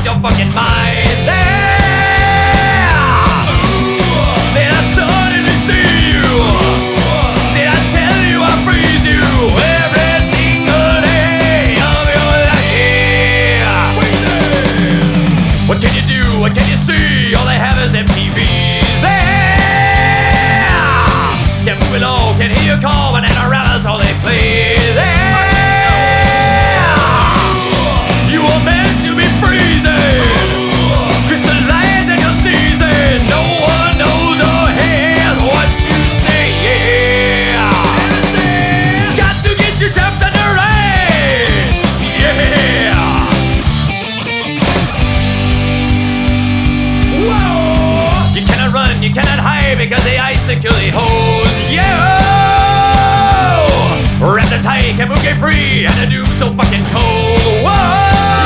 your fucking mind there. Then I suddenly see you. Did I tell you I freeze you every single day of your life? What can you do? What can you see? All they have is MTV there. Can't move it all, can't hear you call, banana rappers, all they play there. You were meant to be freezing, crystallizing and you're sneezing. No one knows or hears what you say, yeah. Got to get yourself to the rain, yeah. Whoa! You cannot run, you cannot hide, because the ice securely holds you. Wrapped tight, can't move, get free, and the doom so fucking cold. Whoa!